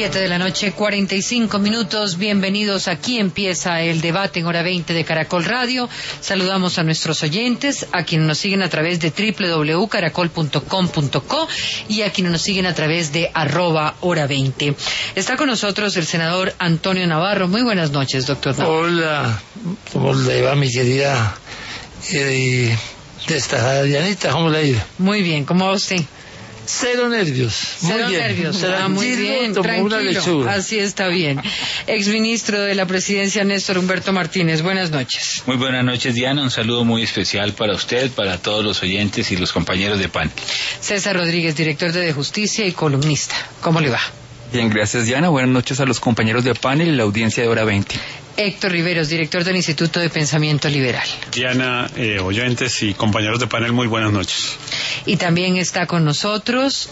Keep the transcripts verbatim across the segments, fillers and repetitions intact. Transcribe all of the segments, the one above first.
Siete de la noche, cuarenta y cinco minutos. Bienvenidos. Aquí empieza el debate en hora veinte de Caracol Radio. Saludamos a nuestros oyentes, a quienes nos siguen a través de doble u doble u doble u punto caracol punto com punto co y a quienes nos siguen a través de arroba hora veinte. Está con nosotros el senador Antonio Navarro. Muy buenas noches, doctor Navarro. Hola, ¿cómo le va, mi querida eh, destacada Dianita? ¿Cómo le ha ido? Muy bien, ¿cómo va usted? Cero nervios. Cero muy bien. nervios. Ah, muy bien, como una tranquilo. lechuga. Así está bien. Exministro de la Presidencia, Néstor Humberto Martínez. Buenas noches. Muy buenas noches, Diana. Un saludo muy especial para usted, para todos los oyentes y los compañeros de P A N. César Rodríguez, director de, de Justicia y columnista. ¿Cómo le va? Bien, gracias, Diana. Buenas noches a los compañeros de panel y la audiencia de hora veinte. Héctor Riveros, director del Instituto de Pensamiento Liberal. Diana, eh, oyentes y compañeros de panel, muy buenas noches. Y también está con nosotros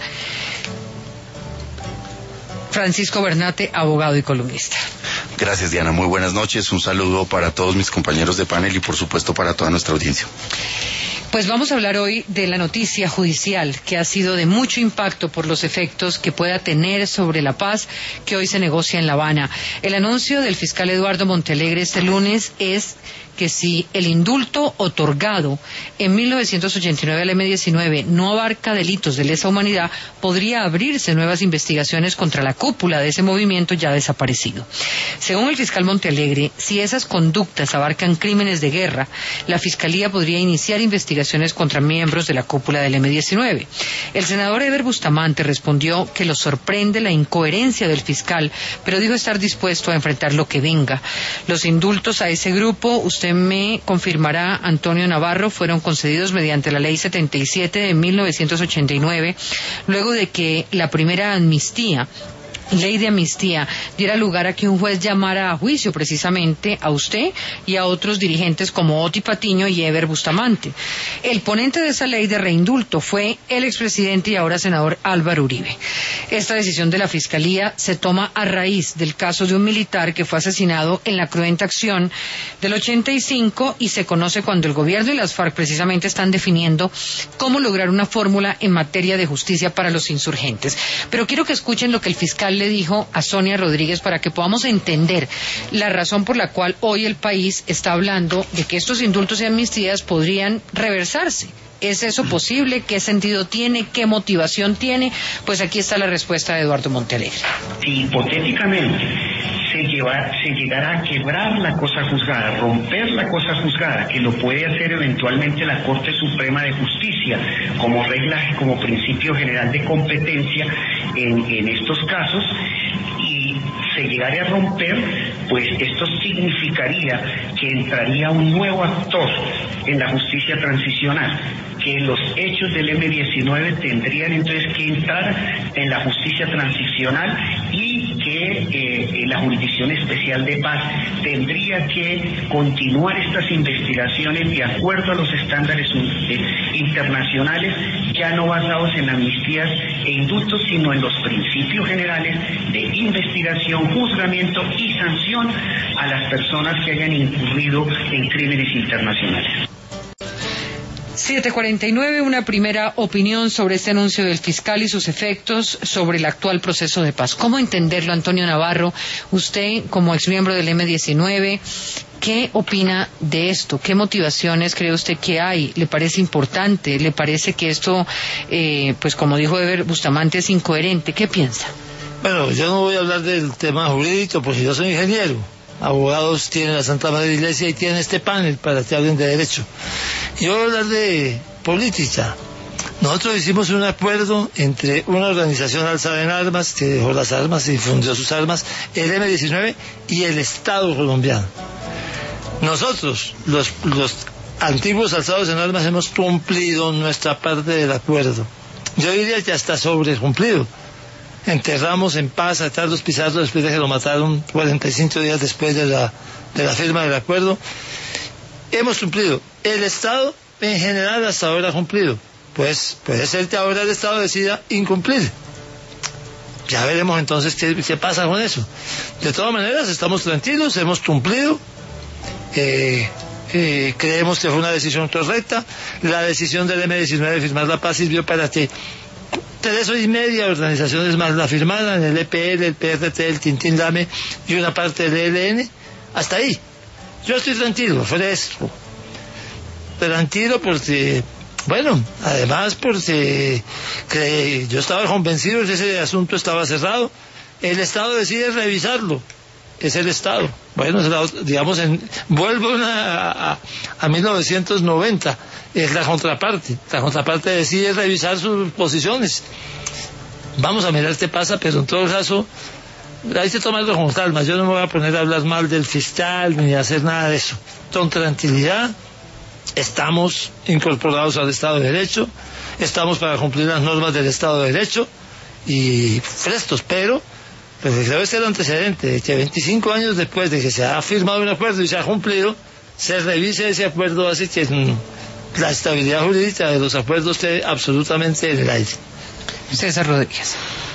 Francisco Bernate, abogado y columnista. Gracias, Diana. Muy buenas noches. Un saludo para todos mis compañeros de panel y, por supuesto, para toda nuestra audiencia. Pues vamos a hablar hoy de la noticia judicial que ha sido de mucho impacto por los efectos que pueda tener sobre la paz que hoy se negocia en La Habana. El anuncio del fiscal Eduardo Montealegre este lunes es que si el indulto otorgado en mil novecientos ochenta y nueve al eme diecinueve no abarca delitos de lesa humanidad, podría abrirse nuevas investigaciones contra la cúpula de ese movimiento ya desaparecido. Según el fiscal Montealegre, si esas conductas abarcan crímenes de guerra, la Fiscalía podría iniciar investigaciones contra miembros de la cúpula del eme diecinueve. El senador Eber Bustamante respondió que lo sorprende la incoherencia del fiscal, pero dijo estar dispuesto a enfrentar lo que venga. Los indultos a ese grupo, usted me confirmará, Antonio Navarro, fueron concedidos mediante la ley setenta y siete de mil novecientos ochenta y nueve, luego de que la primera amnistía ley de amnistía diera lugar a que un juez llamara a juicio precisamente a usted y a otros dirigentes como Oti Patiño y Eber Bustamante. El ponente de esa ley de reindulto fue el expresidente y ahora senador Álvaro Uribe. Esta decisión de la Fiscalía se toma a raíz del caso de un militar que fue asesinado en la cruenta acción del ochenta y cinco y se conoce cuando el gobierno y las FARC precisamente están definiendo cómo lograr una fórmula en materia de justicia para los insurgentes. Pero quiero que escuchen lo que el fiscal le dijo a Sonia Rodríguez para que podamos entender la razón por la cual hoy el país está hablando de que estos indultos y amnistías podrían reversarse. ¿Es eso posible? ¿Qué sentido tiene? ¿Qué motivación tiene? Pues aquí está la respuesta de Eduardo Montealegre. Si hipotéticamente se, lleva, se llegara a quebrar la cosa juzgada, romper la cosa juzgada, que lo puede hacer eventualmente la Corte Suprema de Justicia como regla, como principio general de competencia en, en estos casos, y se llegara a romper, pues esto significaría que entraría un nuevo actor en la justicia transicional, que los hechos del eme diecinueve tendrían entonces que entrar en la justicia transicional y que eh, la Jurisdicción Especial de Paz tendría que continuar estas investigaciones de acuerdo a los estándares eh, internacionales, ya no basados en amnistías e indultos, sino en los principios generales de investigación, juzgamiento y sanción a las personas que hayan incurrido en crímenes internacionales. siete cuarenta y nueve, una primera opinión sobre este anuncio del fiscal y sus efectos sobre el actual proceso de paz. ¿Cómo entenderlo, Antonio Navarro? Usted, como exmiembro del eme diecinueve, ¿qué opina de esto? ¿Qué motivaciones cree usted que hay? ¿Le parece importante? ¿Le parece que esto, eh, pues como dijo Eber Bustamante, es incoherente? ¿Qué piensa? Bueno, yo no voy a hablar del tema jurídico porque yo soy ingeniero. Abogados tienen la Santa Madre Iglesia y tienen este panel para que hablen de derecho. Yo voy a hablar de política. Nosotros hicimos un acuerdo entre una organización alzada en armas, que dejó las armas y difundió sus armas, el eme diecinueve y el Estado colombiano. Nosotros, los, los antiguos alzados en armas, hemos cumplido nuestra parte del acuerdo. Yo diría que hasta sobrecumplido. Enterramos en paz a Carlos Pizarro después de que lo mataron cuarenta y cinco días después de la, de la firma del acuerdo. Hemos cumplido. El Estado en general hasta ahora ha cumplido. Pues puede ser que ahora el Estado decida incumplir. Ya veremos entonces qué, qué pasa con eso. De todas maneras estamos tranquilos, hemos cumplido. Eh, eh, creemos que fue una decisión correcta. La decisión del eme diecinueve de firmar la paz sirvió para que tres y media organizaciones más la firmaron, el E P L, el P R T, el Tintín Dame y una parte del E L N, hasta ahí. Yo estoy tranquilo, fresco, tranquilo porque, bueno, además porque que yo estaba convencido de que ese asunto estaba cerrado. El Estado decide revisarlo, es el Estado. Bueno, digamos, en, vuelvo una, a, a mil novecientos noventa, es la contraparte. La contraparte decide revisar sus posiciones. Vamos a mirar qué pasa, pero en todo caso, hay que tomarlo con calma. Yo no me voy a poner a hablar mal del fiscal ni a hacer nada de eso. Con tranquilidad, estamos incorporados al Estado de Derecho, estamos para cumplir las normas del Estado de Derecho y frescos, pero pues creo que es el antecedente de que veinticinco años después de que se ha firmado un acuerdo y se ha cumplido, se revise ese acuerdo, así que mmm, la estabilidad jurídica de los acuerdos esté absolutamente en el aire. César Rodríguez.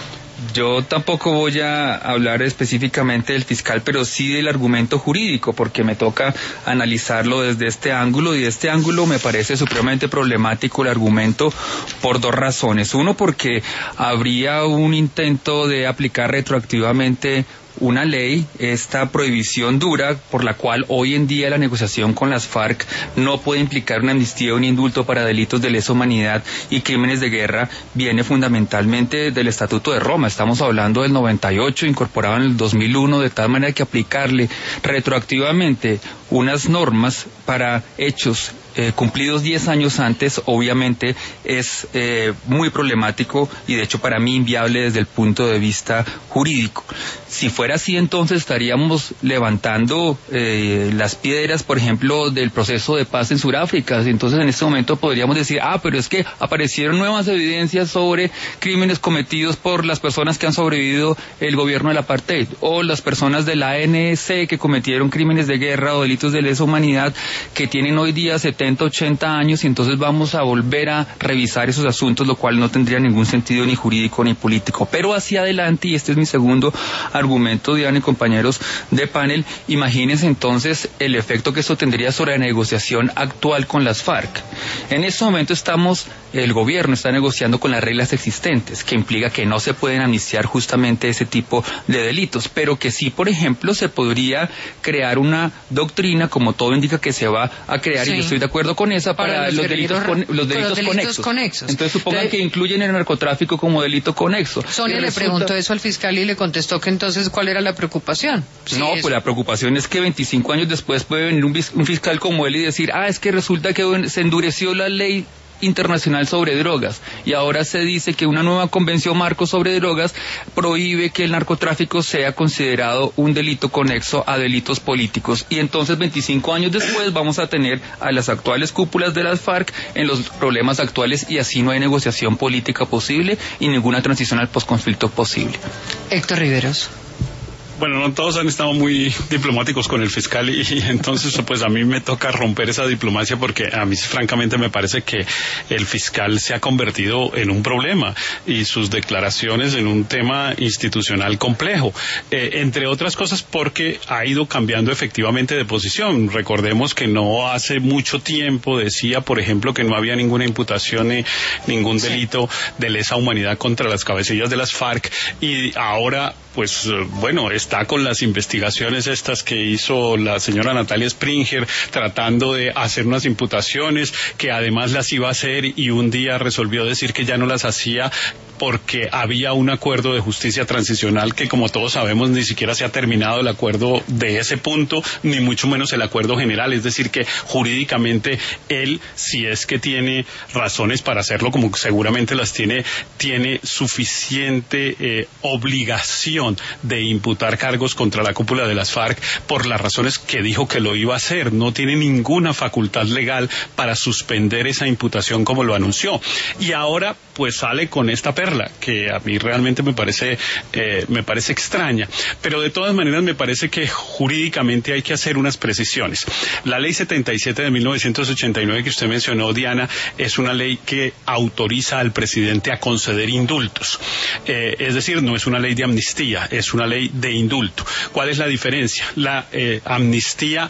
Yo tampoco voy a hablar específicamente del fiscal, pero sí del argumento jurídico, porque me toca analizarlo desde este ángulo, y de este ángulo me parece supremamente problemático el argumento por dos razones. Uno, porque habría un intento de aplicar retroactivamente una ley, esta prohibición dura, por la cual hoy en día la negociación con las FARC no puede implicar una amnistía o un indulto para delitos de lesa humanidad y crímenes de guerra, viene fundamentalmente del Estatuto de Roma. Estamos hablando del noventa y ocho, incorporado en el dos mil uno, de tal manera que aplicarle retroactivamente unas normas para hechos Eh, cumplidos diez años antes, obviamente es eh, muy problemático y de hecho para mí inviable desde el punto de vista jurídico. Si fuera así, entonces estaríamos levantando eh, las piedras, por ejemplo, del proceso de paz en Sudáfrica. Entonces en este momento podríamos decir, ah, pero es que aparecieron nuevas evidencias sobre crímenes cometidos por las personas que han sobrevivido el gobierno del apartheid, o las personas de la A N C que cometieron crímenes de guerra o delitos de lesa humanidad que tienen hoy día setenta, ochenta años, y entonces vamos a volver a revisar esos asuntos, lo cual no tendría ningún sentido ni jurídico ni político. Pero hacia adelante, y este es mi segundo argumento, Diana y compañeros de panel, imagínense entonces el efecto que esto tendría sobre la negociación actual con las FARC. En este momento estamos, el gobierno está negociando con las reglas existentes, que implica que no se pueden amnistiar justamente ese tipo de delitos, pero que sí, por ejemplo, se podría crear una doctrina, como todo indica que se va a crear, sí, y yo estoy de acuerdo con esa, para, para los, los delitos, con, los delitos, los delitos conexos. conexos. Entonces supongan Entonces, que incluyen el narcotráfico como delito conexo. Sonia le resulta... preguntó eso al fiscal y le contestó que entonces ¿cuál era la preocupación? Sí, no, eso. Pues la preocupación es que veinticinco años después puede venir un, un fiscal como él y decir, ah, es que resulta que se endureció la ley internacional sobre drogas y ahora se dice que una nueva convención marco sobre drogas prohíbe que el narcotráfico sea considerado un delito conexo a delitos políticos, y entonces veinticinco años después vamos a tener a las actuales cúpulas de las FARC en los problemas actuales, y así no hay negociación política posible y ninguna transición al posconflicto posible. Héctor Riveros. Bueno, no todos han estado muy diplomáticos con el fiscal y, y entonces pues a mí me toca romper esa diplomacia, porque a mí francamente me parece que el fiscal se ha convertido en un problema y sus declaraciones en un tema institucional complejo, eh, entre otras cosas porque ha ido cambiando efectivamente de posición. Recordemos que no hace mucho tiempo decía, por ejemplo, que no había ninguna imputación ni ningún delito de lesa humanidad contra las cabecillas de las FARC, y ahora pues bueno, está con las investigaciones estas que hizo la señora Natalia Springer, tratando de hacer unas imputaciones que además las iba a hacer, y un día resolvió decir que ya no las hacía porque había un acuerdo de justicia transicional que, como todos sabemos, ni siquiera se ha terminado el acuerdo de ese punto, ni mucho menos el acuerdo general. Es decir, que jurídicamente él, si es que tiene razones para hacerlo, como seguramente las tiene, tiene suficiente eh, obligación de imputar cargos contra la cúpula de las FARC por las razones que dijo que lo iba a hacer. No tiene ninguna facultad legal para suspender esa imputación como lo anunció. Y ahora pues sale con esta perla que a mí realmente me parece eh, me parece extraña, pero de todas maneras me parece que jurídicamente hay que hacer unas precisiones. La ley setenta y siete de mil novecientos ochenta y nueve que usted mencionó, Diana, es una ley que autoriza al presidente a conceder indultos, eh, es decir, no es una ley de amnistía, es una ley de indulto. ¿Cuál es la diferencia? La eh, amnistía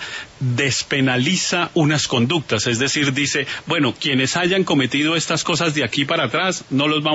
despenaliza unas conductas, es decir, dice, bueno, quienes hayan cometido estas cosas de aquí para atrás no los vamos a investigar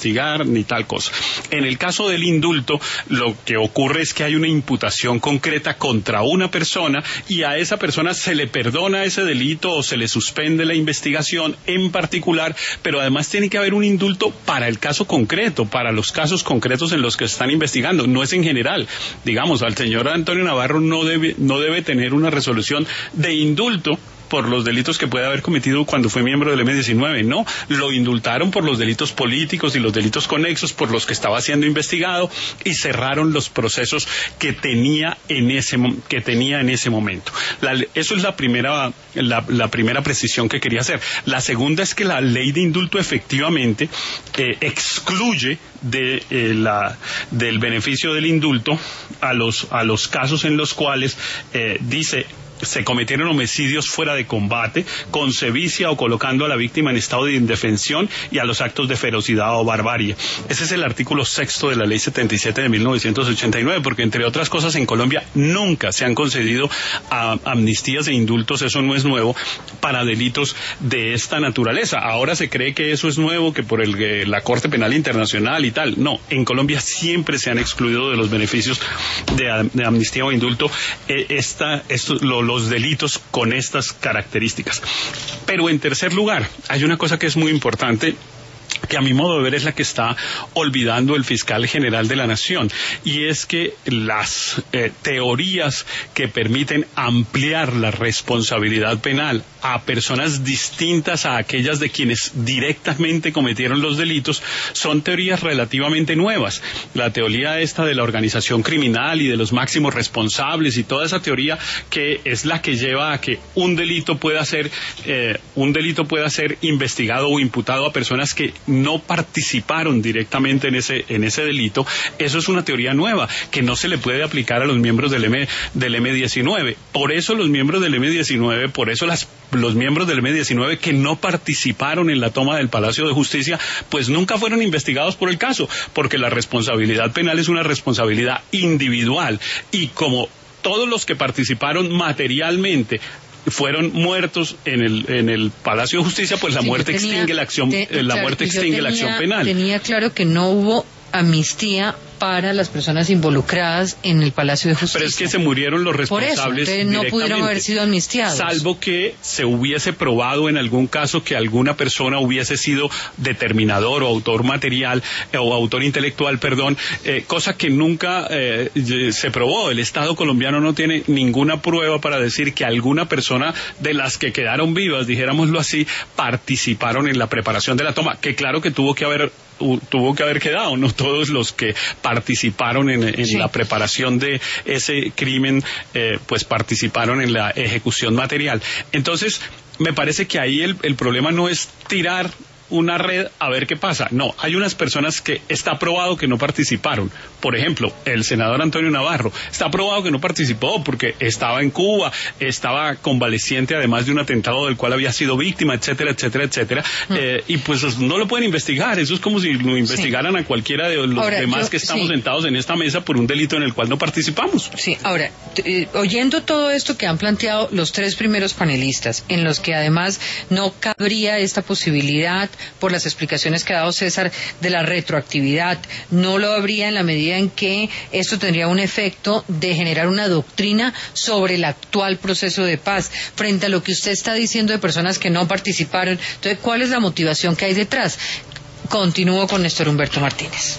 investigar ni tal cosa. En el caso del indulto, lo que ocurre es que hay una imputación concreta contra una persona y a esa persona se le perdona ese delito o se le suspende la investigación en particular, pero además tiene que haber un indulto para el caso concreto, para los casos concretos en los que se están investigando, no es en general. Digamos, al señor Antonio Navarro no debe, no debe tener una resolución de indulto por los delitos que puede haber cometido cuando fue miembro del eme diecinueve, no, lo indultaron por los delitos políticos y los delitos conexos por los que estaba siendo investigado y cerraron los procesos que tenía en ese que tenía en ese momento. La, eso es la primera la, la primera precisión que quería hacer. La segunda es que la ley de indulto efectivamente eh, excluye de eh, la del beneficio del indulto a los a los casos en los cuales eh, dice se cometieron homicidios fuera de combate, con sevicia o colocando a la víctima en estado de indefensión y a los actos de ferocidad o barbarie. Ese es el artículo sexto de la ley setenta y siete de mil novecientos ochenta y nueve, porque entre otras cosas en Colombia nunca se han concedido a, amnistías e indultos, eso no es nuevo, para delitos de esta naturaleza. Ahora se cree que eso es nuevo, que por el, eh, la Corte Penal Internacional y tal. No, en Colombia siempre se han excluido de los beneficios de, de amnistía o indulto eh, esta, esto, lo, lo los delitos con estas características. Pero en tercer lugar, hay una cosa que es muy importante, que a mi modo de ver es la que está olvidando el fiscal general de la Nación, y es que las eh, teorías que permiten ampliar la responsabilidad penal a personas distintas a aquellas de quienes directamente cometieron los delitos son teorías relativamente nuevas. La teoría esta de la organización criminal y de los máximos responsables y toda esa teoría que es la que lleva a que un delito pueda ser eh, un delito pueda ser investigado o imputado a personas que no participaron directamente en ese en ese delito. Eso es una teoría nueva que no se le puede aplicar a los miembros del M del eme diecinueve. Por eso los miembros del eme diecinueve, por eso las los miembros del eme diecinueve que no participaron en la toma del Palacio de Justicia, pues nunca fueron investigados por el caso, porque la responsabilidad penal es una responsabilidad individual, y como todos los que participaron materialmente fueron muertos en el en el Palacio de Justicia, pues la sí, muerte tenía, extingue la acción te, la claro, muerte extingue tenía, la acción penal. Tenía claro que no hubo amnistía para las personas involucradas en el Palacio de Justicia. Pero es que se murieron los responsables. Por eso, entonces no pudieron haber sido amnistiados. Salvo que se hubiese probado en algún caso que alguna persona hubiese sido determinador o autor material eh, o autor intelectual, perdón, eh, cosa que nunca eh, se probó. El Estado colombiano no tiene ninguna prueba para decir que alguna persona de las que quedaron vivas, dijéramoslo así, participaron en la preparación de la toma, que claro que tuvo que haber tuvo que haber quedado, no todos los que participaron en, en sí. la preparación de ese crimen, eh, pues participaron en la ejecución material. Entonces, me parece que ahí el, el problema no es tirar una red a ver qué pasa. No, hay unas personas que está probado que no participaron. Por ejemplo, el senador Antonio Navarro está probado que no participó porque estaba en Cuba, estaba convaleciente además de un atentado del cual había sido víctima, etcétera, etcétera, etcétera. Mm. Eh, y pues no lo pueden investigar. Eso es como si lo investigaran sí. a cualquiera de los ahora, demás yo, que estamos sí. sentados en esta mesa por un delito en el cual no participamos. Sí, ahora, eh, oyendo todo esto que han planteado los tres primeros panelistas, en los que además no cabría esta posibilidad por las explicaciones que ha dado César de la retroactividad, no lo habría en la medida en que esto tendría un efecto de generar una doctrina sobre el actual proceso de paz, frente a lo que usted está diciendo de personas que no participaron. Entonces, ¿cuál es la motivación que hay detrás? Continúo con Néstor Humberto Martínez.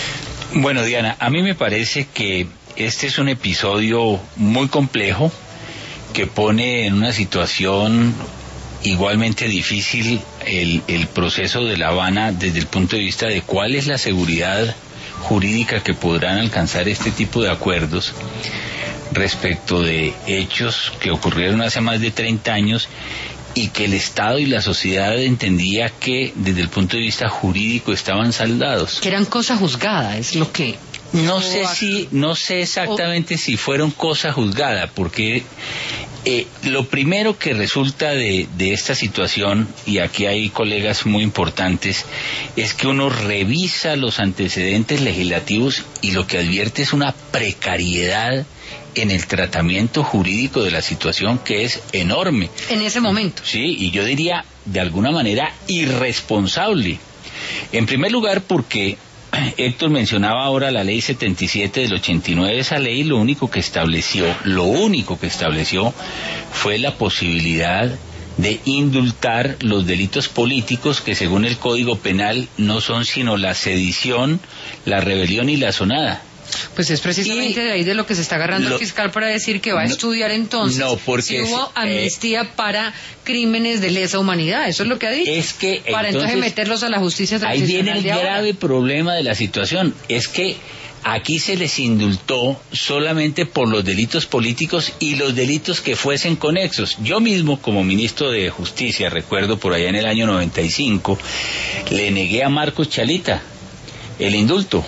Bueno, Diana, a mí me parece que este es un episodio muy complejo que pone en una situación igualmente difícil el, el proceso de La Habana desde el punto de vista de cuál es la seguridad jurídica que podrán alcanzar este tipo de acuerdos respecto de hechos que ocurrieron hace más de treinta años y que el Estado y la sociedad entendía que desde el punto de vista jurídico estaban saldados. Que eran cosa juzgada, es lo que... No sé si, no sé exactamente o... si fueron cosa juzgada, porque eh, lo primero que resulta de, de esta situación, y aquí hay colegas muy importantes, es que uno revisa los antecedentes legislativos y lo que advierte es una precariedad en el tratamiento jurídico de la situación que es enorme. En ese momento. Sí, y yo diría de alguna manera irresponsable. En primer lugar, porque Héctor mencionaba ahora la ley setenta y siete del ochenta y nueve. Esa ley lo único que estableció, lo único que estableció fue la posibilidad de indultar los delitos políticos que según el Código Penal no son sino la sedición, la rebelión y la sonada. Pues es precisamente y de ahí de lo que se está agarrando lo, el fiscal para decir que va a no, estudiar entonces no, porque si hubo es, amnistía eh, para crímenes de lesa humanidad. Eso es lo que ha dicho. Es que para entonces, entonces meterlos a la justicia transicional. Ahí viene el de ahora. grave problema de la situación. Es que aquí se les indultó solamente por los delitos políticos y los delitos que fuesen conexos. Yo mismo, como ministro de Justicia, recuerdo por allá en el año noventa y cinco, le negué a Marcos Chalita el indulto,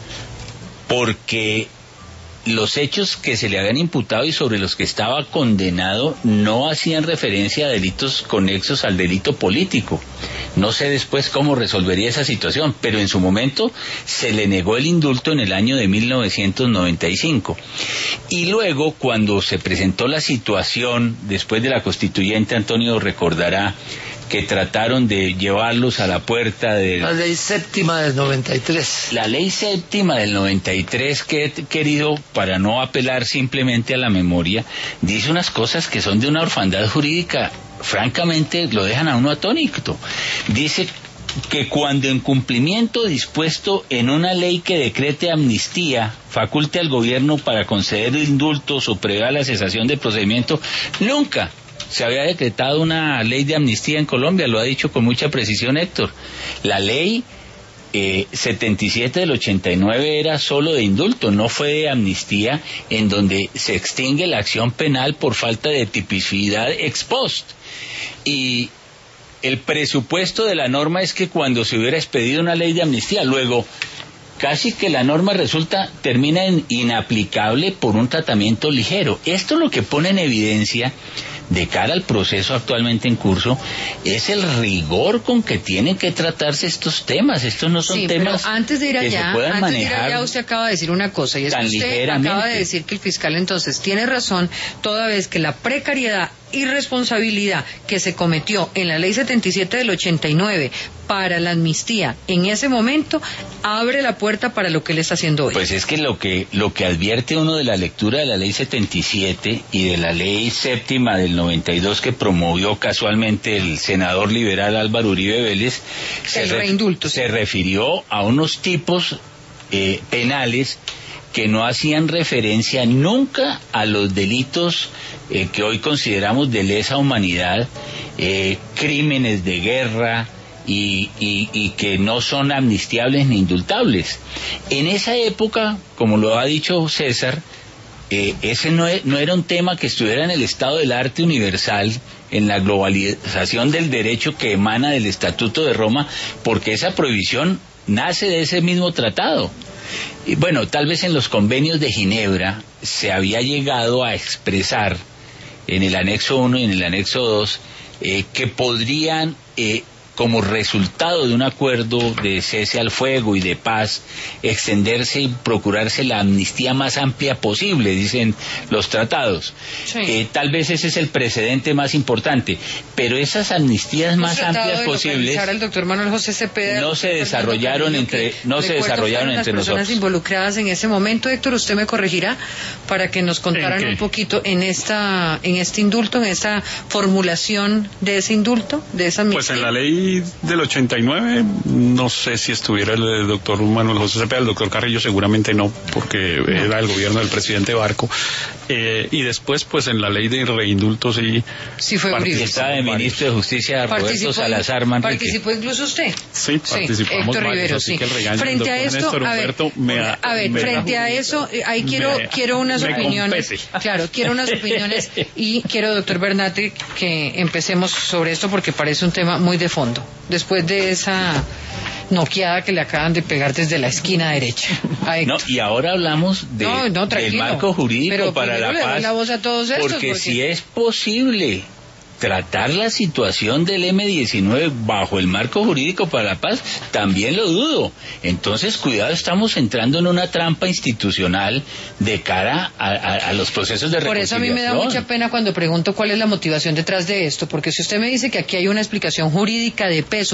porque los hechos que se le habían imputado y sobre los que estaba condenado no hacían referencia a delitos conexos al delito político. No sé después cómo resolvería esa situación, pero en su momento se le negó el indulto en el año de mil novecientos noventa y cinco. Y luego, cuando se presentó la situación, después de la constituyente, Antonio recordará, que trataron de llevarlos a la puerta de... La ley séptima del noventa y tres. La ley séptima del noventa y tres, que he querido, para no apelar simplemente a la memoria, dice unas cosas que son de una orfandad jurídica, francamente lo dejan a uno atónito. Dice que cuando en cumplimiento dispuesto en una ley que decrete amnistía, faculte al gobierno para conceder indultos o prevea la cesación del procedimiento, nunca se había decretado una ley de amnistía en Colombia, lo ha dicho con mucha precisión Héctor. La ley eh, setenta y siete del ochenta y nueve era solo de indulto, no fue de amnistía, en donde se extingue la acción penal por falta de tipicidad ex post. Y el presupuesto de la norma es que cuando se hubiera expedido una ley de amnistía, luego casi que la norma resulta, termina en inaplicable por un tratamiento ligero. Esto lo que pone en evidencia de cara al proceso actualmente en curso es el rigor con que tienen que tratarse estos temas. Estos no son sí, temas pero antes de ir allá, que se puedan antes manejar. De ir allá, usted acaba de decir una cosa, y es que usted acaba de decir que el fiscal entonces tiene razón toda vez que la precariedad y responsabilidad que se cometió en la ley setenta y siete del ochenta y nueve para la amnistía en ese momento abre la puerta para lo que él está haciendo hoy. Pues es que lo que lo que advierte uno de la lectura de la ley setenta y siete y de la ley séptima del noventa y dos que promovió casualmente el senador liberal Álvaro Uribe Vélez, se, el reindulto, se refirió a unos tipos eh, penales que no hacían referencia nunca a los delitos eh, que hoy consideramos de lesa humanidad, eh, crímenes de guerra y, y, y que no son amnistiables ni indultables. En esa época, como lo ha dicho César, eh, ese no, e, no era un tema que estuviera en el estado del arte universal, en la globalización del derecho que emana del Estatuto de Roma, porque esa prohibición nace de ese mismo tratado. Y bueno, tal vez en los convenios de Ginebra se había llegado a expresar en el anexo uno y en el anexo dos eh, que podrían, eh, como resultado de un acuerdo de cese al fuego y de paz, extenderse y procurarse la amnistía más amplia posible, dicen los tratados. Sí. Eh, tal vez ese es el precedente más importante, pero esas amnistías más amplias posibles el doctor Manuel José Cepeda, no se desarrollaron entre no se desarrollaron entre nosotros. Las personas involucradas en ese momento, Héctor, usted me corregirá para que nos contaran un poquito en esta en este indulto, en esta formulación de ese indulto, de esa amnistía. Pues en la ley del ochenta y nueve, no sé si estuviera el doctor Manuel José Cepeda, el doctor Carrillo seguramente no, porque no. Era el gobierno del presidente Barco, eh, y después pues en la ley de reindulto sí, sí fue Uribe. Estaba de ministro de Justicia Roberto Salazar Manrique. ¿Participó incluso usted? Sí, participamos. Héctor Rivero, sí. Frente a esto, a ver, me a, a ver me frente a eso, ahí quiero me, quiero unas opiniones. Compete. Claro, quiero unas opiniones y quiero, doctor Bernati, que empecemos sobre esto porque parece un tema muy de fondo. Después de esa noqueada que le acaban de pegar desde la esquina derecha. No, y ahora hablamos de, no, no, del marco jurídico pero para la le paz. Doy la voz a todos estos porque, porque si es posible tratar la situación del eme diecinueve bajo el marco jurídico para la paz, también lo dudo. Entonces, cuidado, estamos entrando en una trampa institucional de cara a, a, a los procesos de reconciliación. Por eso a mí me da mucha pena cuando pregunto cuál es la motivación detrás de esto, porque si usted me dice que aquí hay una explicación jurídica de peso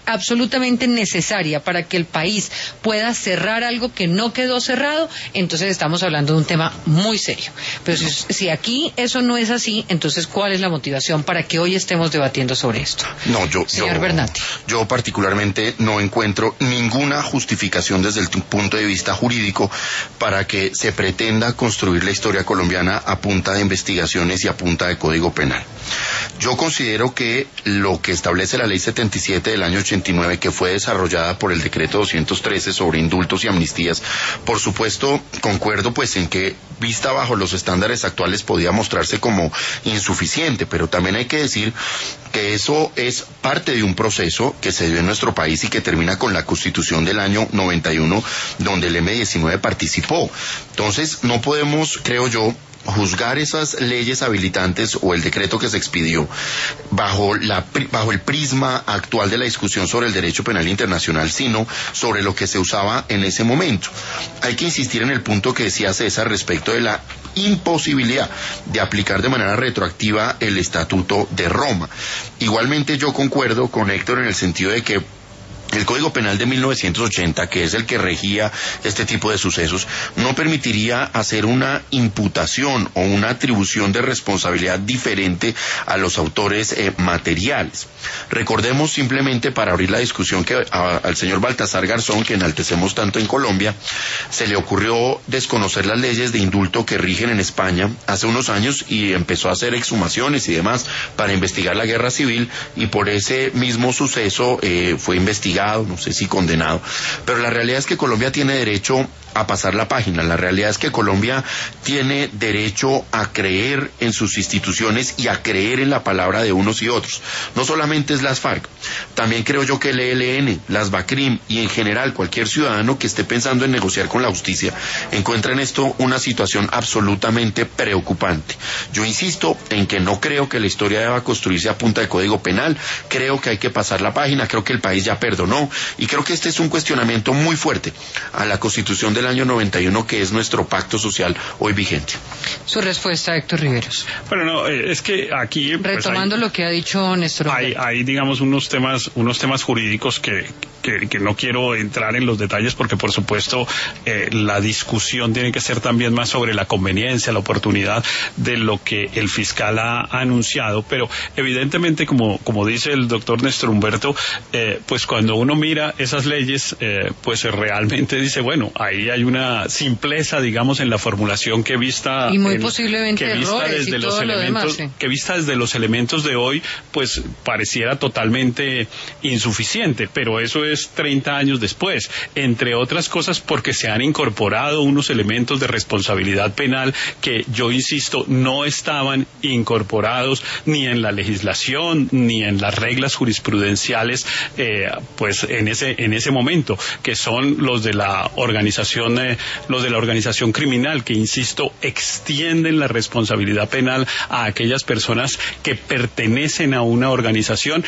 absolutamente necesaria para que el país pueda cerrar algo que no quedó cerrado, entonces estamos hablando de un tema muy serio. Pero si, si aquí eso no es así, entonces ¿cuál es la motivación para que hoy estemos debatiendo sobre esto? No, yo, Señor yo, Bernati. yo particularmente no encuentro ninguna justificación desde el punto de vista jurídico para que se pretenda construir la historia colombiana a punta de investigaciones y a punta de código penal. Yo considero que lo que establece la ley setenta y siete del año ochenta y nueve, que fue desarrollada por el decreto doscientos trece sobre indultos y amnistías, por supuesto concuerdo pues en que vista bajo los estándares actuales podía mostrarse como insuficiente, pero también hay que decir que eso es parte de un proceso que se dio en nuestro país y que termina con la Constitución del año noventa y uno, donde el eme diecinueve participó. Entonces no podemos, creo yo, juzgar esas leyes habilitantes o el decreto que se expidió bajo la bajo el prisma actual de la discusión sobre el derecho penal internacional, sino sobre lo que se usaba en ese momento. Hay que insistir en el punto que decía César respecto de la imposibilidad de aplicar de manera retroactiva el Estatuto de Roma. Igualmente yo concuerdo con Héctor en el sentido de que el Código Penal de mil novecientos ochenta, que es el que regía este tipo de sucesos, no permitiría hacer una imputación o una atribución de responsabilidad diferente a los autores eh, materiales. Recordemos simplemente, para abrir la discusión, que a, al señor Baltasar Garzón, que enaltecemos tanto en Colombia, se le ocurrió desconocer las leyes de indulto que rigen en España hace unos años y empezó a hacer exhumaciones y demás para investigar la guerra civil, y por ese mismo suceso eh, fue investigado, no sé si condenado, pero la realidad es que Colombia tiene derecho a pasar la página. La realidad es que Colombia tiene derecho a creer en sus instituciones y a creer en la palabra de unos y otros. No solamente es las FARC, también creo yo que el E L N, las BACRIM y en general cualquier ciudadano que esté pensando en negociar con la justicia encuentra en esto una situación absolutamente preocupante. Yo insisto en que no creo que la historia deba construirse a punta de código penal, creo que hay que pasar la página, creo que el país ya perdonó y creo que este es un cuestionamiento muy fuerte a la Constitución del año noventa y uno, que es nuestro pacto social hoy vigente. Su respuesta, Héctor Riveros. Bueno, no, eh, es que aquí... Pues, retomando hay, lo que ha dicho Néstor. Hay, hay, digamos, unos temas, unos temas jurídicos que, que, que no quiero entrar en los detalles porque, por supuesto, eh, la discusión tiene que ser también más sobre la conveniencia, la oportunidad de lo que el fiscal ha, ha anunciado, pero evidentemente, como, como dice el doctor Néstor Humberto, eh, pues cuando uno mira esas leyes, eh, pues realmente dice, bueno, ahí hay una simpleza, digamos, en la formulación que vista y muy en, posiblemente que vista errores desde y los todo elementos, lo demás, ¿sí? que vista desde los elementos de hoy, pues pareciera totalmente insuficiente, pero eso es treinta años después, entre otras cosas porque se han incorporado unos elementos de responsabilidad penal que, yo insisto, no estaban incorporados ni en la legislación ni en las reglas jurisprudenciales, eh, pues en ese en ese momento, que son los de la organización eh, los de la organización criminal, que insisto, extienden la responsabilidad penal a aquellas personas que pertenecen a una organización,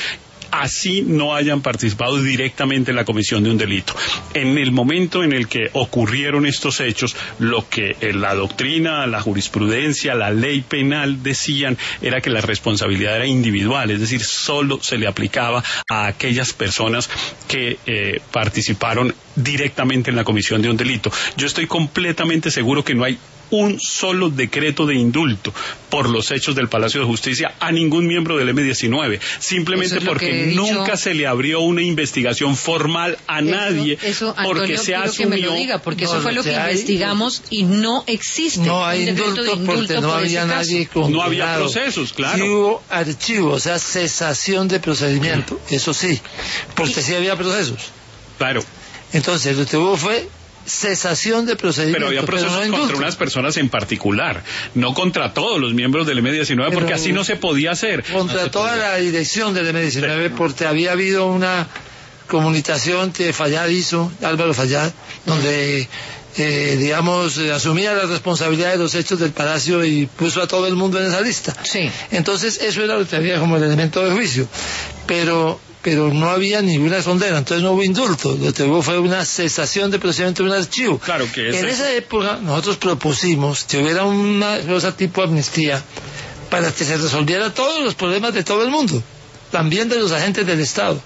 así no hayan participado directamente en la comisión de un delito. En el momento en el que ocurrieron estos hechos, lo que la doctrina, la jurisprudencia, la ley penal decían era que la responsabilidad era individual, es decir, solo se le aplicaba a aquellas personas que eh, participaron directamente en la comisión de un delito. Yo estoy completamente seguro que no hay un solo decreto de indulto por los hechos del Palacio de Justicia a ningún miembro del eme diecinueve, simplemente es porque nunca se le abrió una investigación formal a eso, nadie, eso, Antonio, porque se asumió... que me lo diga, porque no, eso fue lo que hay, investigamos y no existe no hay indulto, de indulto porque no había nadie condenado. No había procesos, claro. Sí hubo archivo, o sea, cesación de procedimiento, eso sí, porque y... sí había procesos. Claro. Entonces, lo que hubo fue cesación de procedimiento. Pero había procesos pero no contra unas personas en particular, no contra todos los miembros del eme diecinueve, pero porque así no se podía hacer. Contra no toda la dirección del eme diecinueve, sí. Porque había habido una comunicación que Fayad hizo, Álvaro Fayad, donde, eh, digamos, eh, asumía la responsabilidad de los hechos del Palacio y puso a todo el mundo en esa lista. Sí. Entonces, eso era lo que había como el elemento de juicio. Pero... pero no había ninguna condena, entonces no hubo indulto, lo que hubo fue una cesación de procedimiento de un archivo. Claro que es en eso. Esa época nosotros propusimos que hubiera una cosa tipo amnistía para que se resolviera todos los problemas de todo el mundo, también de los agentes del Estado,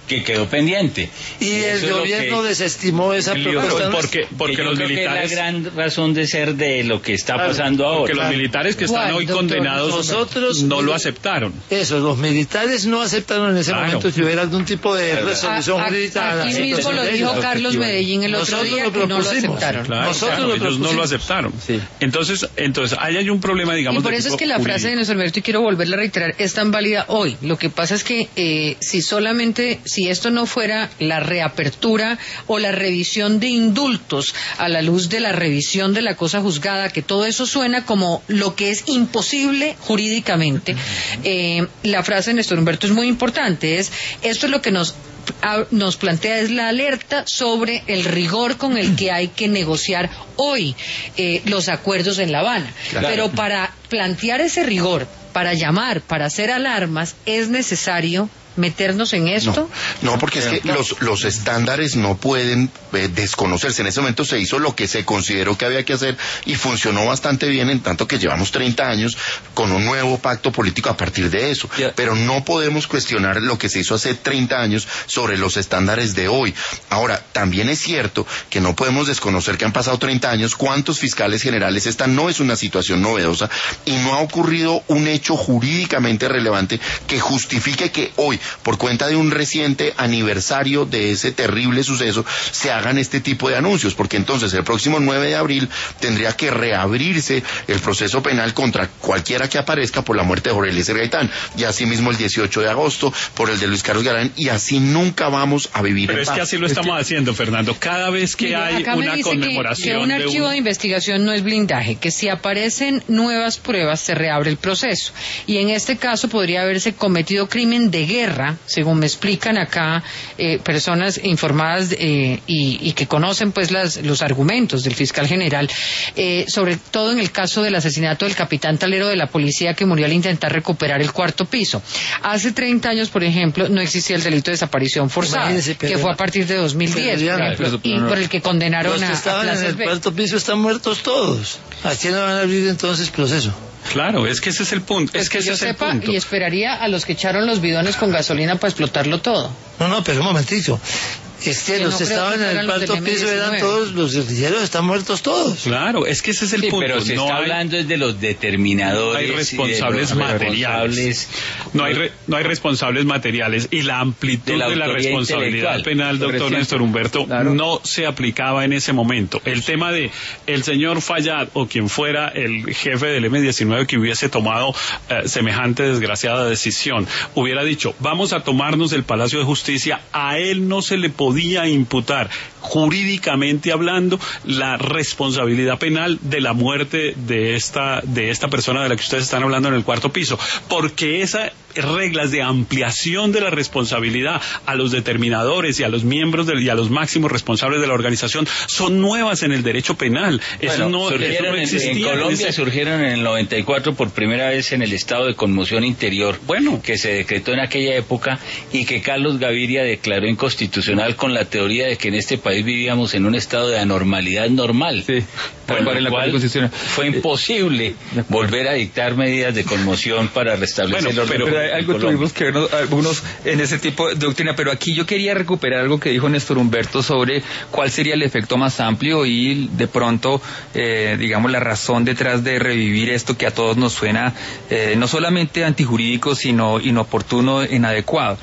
que quedó pendiente. Y el gobierno que, desestimó esa propuesta. Porque, porque que los creo militares... que es la gran razón de ser de lo que está pasando claro, ahora. Porque los militares que están hoy doctor, condenados nosotros no lo aceptaron. Eso, los militares no aceptaron en ese claro. momento que hubiera algún tipo de claro. resolución jurídica. Aquí mismo lo dijo Carlos Medellín el otro nosotros día lo que no lo aceptaron. Claro, nosotros claro, lo ellos no lo aceptaron. Sí. Entonces, entonces ahí hay un problema, digamos. Y por eso es que la jurídico. frase de Néstor Humberto, y quiero volverla a reiterar, es tan válida hoy. Lo que pasa es que eh, si solamente, si esto no fuera la reapertura o la revisión de indultos a la luz de la revisión de la cosa juzgada, que todo eso suena como lo que es imposible jurídicamente, eh, la frase de Néstor Humberto es muy importante, es esto es lo que nos nos plantea es la alerta sobre el rigor con el que hay que negociar hoy eh, los acuerdos en La Habana. Claro. Pero para plantear ese rigor, para llamar, para hacer alarmas, es necesario meternos en esto. No, no porque es que los, los estándares no pueden eh, desconocerse. En ese momento se hizo lo que se consideró que había que hacer y funcionó bastante bien, en tanto que llevamos treinta años con un nuevo pacto político a partir de eso. Yeah. Pero no podemos cuestionar lo que se hizo hace treinta años sobre los estándares de hoy. Ahora, también es cierto que no podemos desconocer que han pasado treinta años, cuántos fiscales generales, esta no es una situación novedosa y no ha ocurrido un hecho jurídicamente relevante que justifique que hoy, por cuenta de un reciente aniversario de ese terrible suceso, se hagan este tipo de anuncios, porque entonces el próximo nueve de abril tendría que reabrirse el proceso penal contra cualquiera que aparezca por la muerte de Jorge Eliezer Gaitán, y asimismo el dieciocho de agosto por el de Luis Carlos Galán, y así nunca vamos a vivir Pero en es paz. que así lo estamos es que... haciendo, Fernando, cada vez que Mira, hay una conmemoración que, que un archivo de, un... de investigación no es blindaje, que si aparecen nuevas pruebas se reabre el proceso, y en este caso podría haberse cometido crimen de guerra, según me explican acá eh, personas informadas eh, y, y que conocen pues las, los argumentos del fiscal general, eh, sobre todo en el caso del asesinato del capitán Talero de la policía que murió al intentar recuperar el cuarto piso. Hace treinta años, por ejemplo, no existía el delito de desaparición forzada, que fue a partir de dos mil diez, por ejemplo, y por el que condenaron los que a, estaban a en el B. cuarto piso están muertos todos. ¿A quién le van a abrir entonces proceso? Claro, es que ese es el punto. Pues es que, que ese yo es sepa, el punto. Y esperaría a los que echaron los bidones con gasolina para explotarlo todo. No, no, pero un momentito. Es que, que los no que estaban en el cuarto piso eran todos, los guerrilleros están muertos todos. Claro, es que ese es el sí, punto. Pero se no está hay, hablando es de los determinadores. No hay responsables los materiales. Responsables, no, hay re, no hay responsables materiales. Y la amplitud de la, de la responsabilidad penal, doctor Néstor Humberto, claro. no se aplicaba en ese momento. El tema de el señor Fayad o quien fuera el jefe del eme diecinueve que hubiese tomado eh, semejante desgraciada decisión, hubiera dicho, vamos a tomarnos el Palacio de Justicia, a él no se le podía imputar jurídicamente hablando la responsabilidad penal de la muerte de esta de esta persona de la que ustedes están hablando en el cuarto piso, porque esas reglas de ampliación de la responsabilidad a los determinadores y a los miembros del, y a los máximos responsables de la organización son nuevas en el derecho penal. Eso bueno, no, eso no existía. En, en Colombia ese... surgieron en el noventa y cuatro por primera vez en el estado de conmoción interior, bueno, que se decretó en aquella época y que Carlos Gaviria declaró inconstitucional con la teoría de que en este país vivíamos en un estado de anormalidad normal. Sí, por lo la cual fue imposible volver a dictar medidas de conmoción para restablecer bueno, el orden. Pero hay algo tuvimos que vernos algunos en ese tipo de doctrina, pero aquí yo quería recuperar algo que dijo Néstor Humberto sobre cuál sería el efecto más amplio y de pronto, eh, digamos, la razón detrás de revivir esto que a todos nos suena eh, no solamente antijurídico, sino inoportuno, inadecuado.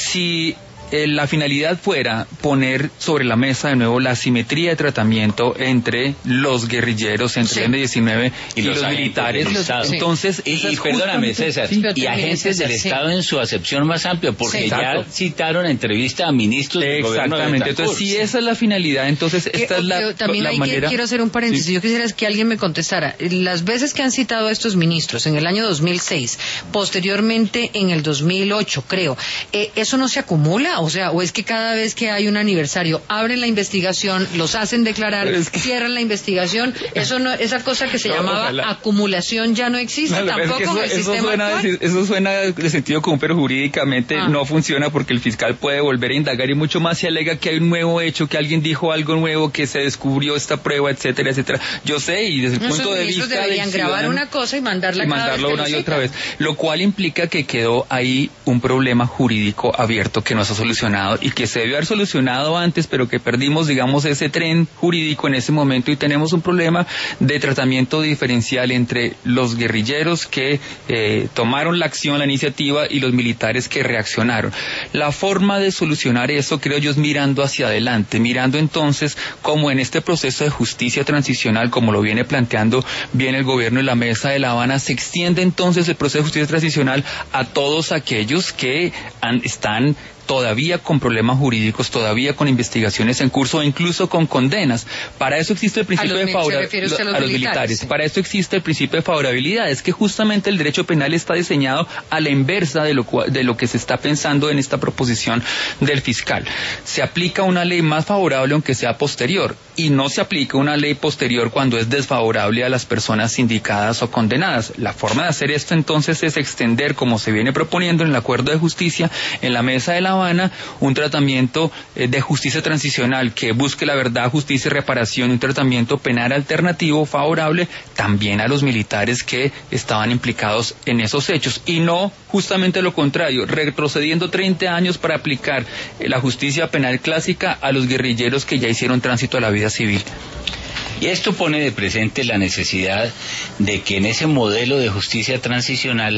Si la finalidad fuera poner sobre la mesa de nuevo la asimetría de tratamiento entre los guerrilleros, entre sí. el eme diecinueve y, y los, los militares. Los, entonces, y, y perdóname, César, sí, y agentes César, del sí. Estado en su acepción más amplia, porque sí, ya citaron entrevista a ministros del gobierno de Exactamente, entonces si esa es la finalidad, entonces que, esta es la, yo, también la hay manera... Que, quiero hacer un paréntesis, sí. yo quisiera que alguien me contestara, las veces que han citado a estos ministros en el año dos mil seis, posteriormente en el dos mil ocho, creo, eh, ¿eso no se acumula? O sea, o es que cada vez que hay un aniversario abren la investigación, los hacen declarar, es que... cierran la investigación, eso no, esa cosa que se no, llamaba ojalá. acumulación ya no existe no, tampoco es que eso, en el eso sistema suena actual. De, eso suena de sentido común, pero jurídicamente ah. no funciona porque el fiscal puede volver a indagar y mucho más si alega que hay un nuevo hecho, que alguien dijo algo nuevo, que se descubrió esta prueba, etcétera, etcétera. Yo sé, y desde el Nuestros punto de vista deberían del grabar una cosa y mandarla y cada mandarlo vez una que y otra vez, lo cual implica que quedó ahí un problema jurídico abierto que no se ha solucionado. solucionado y que se debió haber solucionado antes, pero que perdimos, digamos, ese tren jurídico en ese momento y tenemos un problema de tratamiento diferencial entre los guerrilleros que eh, tomaron la acción, la iniciativa y los militares que reaccionaron. La forma de solucionar eso, creo yo, es mirando hacia adelante, mirando entonces cómo en este proceso de justicia transicional, como lo viene planteando bien el gobierno y la Mesa de La Habana, se extiende entonces el proceso de justicia transicional a todos aquellos que han, están todavía con problemas jurídicos, todavía con investigaciones en curso o incluso con condenas. Para eso existe el principio de favorabilidad a, a los militares. Sí. Para eso existe el principio de favorabilidad. Es que justamente el derecho penal está diseñado a la inversa de lo, de lo que se está pensando en esta proposición del fiscal. Se aplica una ley más favorable aunque sea posterior y no se aplica una ley posterior cuando es desfavorable a las personas sindicadas o condenadas. La forma de hacer esto entonces es extender, como se viene proponiendo en el acuerdo de justicia en la Mesa de La Habana, un tratamiento eh, de justicia transicional que busque la verdad, justicia y reparación, un tratamiento penal alternativo favorable también a los militares que estaban implicados en esos hechos y no justamente lo contrario, retrocediendo treinta años para aplicar eh, la justicia penal clásica a los guerrilleros que ya hicieron tránsito a la vida civil. Y esto pone de presente la necesidad de que en ese modelo de justicia transicional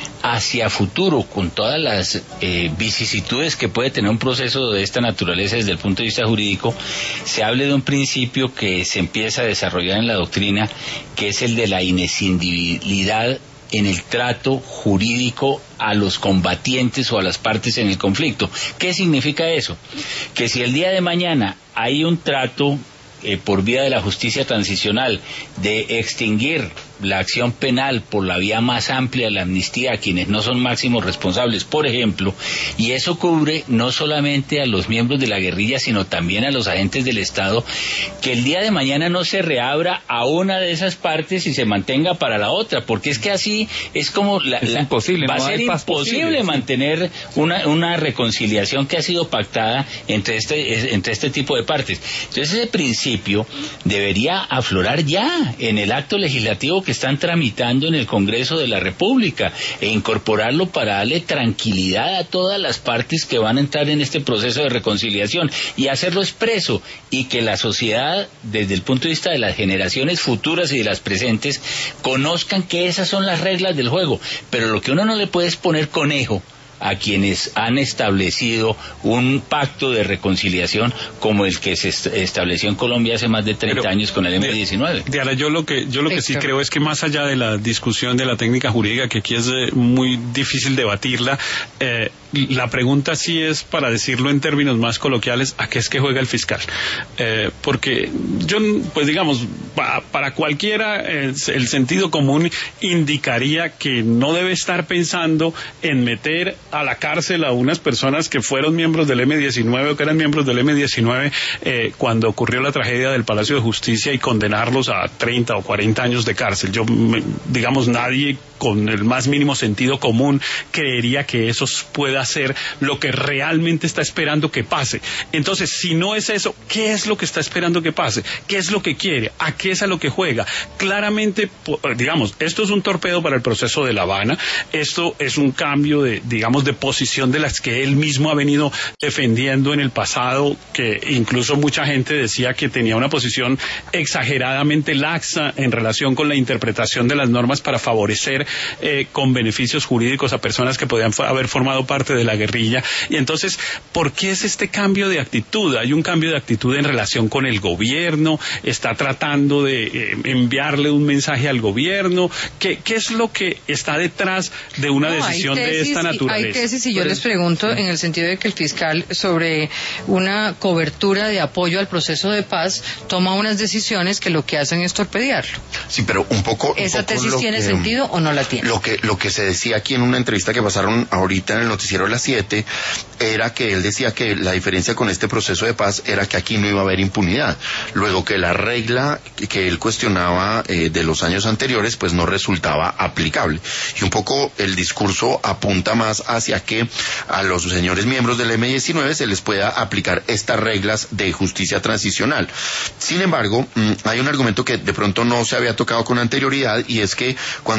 hacia futuro, con todas las eh, vicisitudes que puede tener un proceso de esta naturaleza desde el punto de vista jurídico, se hable de un principio que se empieza a desarrollar en la doctrina, que es el de la inescindibilidad en el trato jurídico a los combatientes o a las partes en el conflicto. ¿Qué significa eso? Que si el día de mañana hay un trato eh, por vía de la justicia transicional de extinguir la acción penal por la vía más amplia de la amnistía a quienes no son máximos responsables, por ejemplo, y eso cubre no solamente a los miembros de la guerrilla, sino también a los agentes del Estado, que el día de mañana no se reabra a una de esas partes y se mantenga para la otra, porque es que así es como la, es la, imposible, va no a ser imposible posible, mantener sí. una, una reconciliación que ha sido pactada entre este, entre este tipo de partes. Entonces ese principio debería aflorar ya en el acto legislativo que que están tramitando en el Congreso de la República e incorporarlo para darle tranquilidad a todas las partes que van a entrar en este proceso de reconciliación y hacerlo expreso y que la sociedad, desde el punto de vista de las generaciones futuras y de las presentes, conozcan que esas son las reglas del juego. Pero lo que uno no le puede es poner conejo a quienes han establecido un pacto de reconciliación como el que se est estableció en Colombia hace más de treinta Pero, años con el eme diecinueve. Diana, yo lo que yo lo que sí creo es que más allá de la discusión de la técnica jurídica, que aquí es eh, muy difícil debatirla, eh, la pregunta sí es, para decirlo en términos más coloquiales, ¿a qué es que juega el fiscal? Eh, porque yo, pues digamos, pa, para cualquiera eh, el sentido común indicaría que no debe estar pensando en meter a la cárcel a unas personas que fueron miembros del eme diecinueve o que eran miembros del eme diecinueve eh, cuando ocurrió la tragedia del Palacio de Justicia y condenarlos a treinta o cuarenta años de cárcel. Yo, digamos, nadie con el más mínimo sentido común creería que eso pueda ser lo que realmente está esperando que pase. Entonces, si no es eso, ¿qué es lo que está esperando que pase? ¿Qué es lo que quiere? ¿A qué es a lo que juega? Claramente, digamos, esto es un torpedo para el proceso de La Habana, esto es un cambio de, digamos, de posición de las que él mismo ha venido defendiendo en el pasado, que incluso mucha gente decía que tenía una posición exageradamente laxa en relación con la interpretación de las normas para favorecer eh, con beneficios jurídicos a personas que podían haber formado parte de la guerrilla. Y entonces, ¿por qué es este cambio de actitud? Hay un cambio de actitud en relación con el gobierno, está tratando de eh, enviarle un mensaje al gobierno. ¿Qué, qué es lo que está detrás de una no, decisión de esta naturaleza? Hay tesis, y yo les pregunto, en el sentido de que el fiscal, sobre una cobertura de apoyo al proceso de paz, toma unas decisiones que lo que hacen es torpedearlo. Sí, pero un poco... ¿Esa un poco tesis tiene que, sentido o no la tiene? Lo que, lo que se decía aquí en una entrevista que pasaron ahorita en el noticiero de las siete, era que él decía que la diferencia con este proceso de paz era que aquí no iba a haber impunidad. Luego que la regla que él cuestionaba eh, de los años anteriores, pues no resultaba aplicable. Y un poco el discurso apunta más hacia que a los señores miembros del eme diecinueve se les pueda aplicar estas reglas de justicia transicional. Sin embargo, hay un argumento que de pronto no se había tocado con anterioridad, y es que cuando se hace referencia